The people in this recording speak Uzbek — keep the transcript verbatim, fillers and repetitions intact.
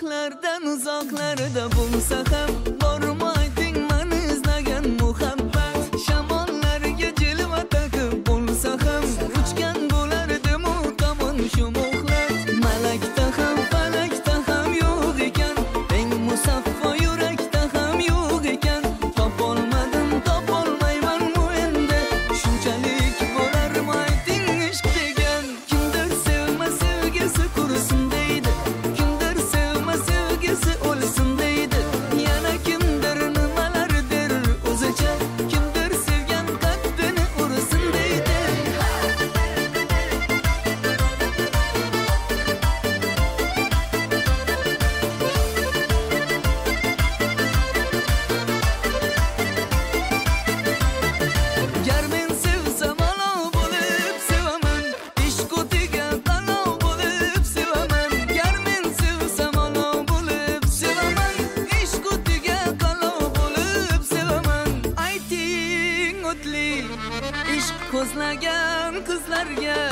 uzoqlardan uzoqlarda bo'lsa ham bormayding mani izlagan muhabbat. Shamollarga jilva taqib bo'lsa ham uchgan bo'lardim u tomon shu muhlat. Malakda ham falakda ham yo'q ekan, eng musaffo yurakda ham yo'q ekan. Topolmadim topolmayman bu endi, shunchalik bo'larmayding ishq degan. Kimdir sevma sevgisi qursin deydi, kimdir sevma sevgisi o'lsin deydi. Yana kimdir nimalardir o'zicha, kimdir sevgan qalbini ursin deydi. Gar men sevsam olov bo'lib sevaman, ishq o'tiga qalov bo'lib sevaman. Gar men sevsam olov bo'lib sevaman, ishq o'tiga qalov bo'lib sevaman. Ayting o'tli ishq ko'zlagan qizlarga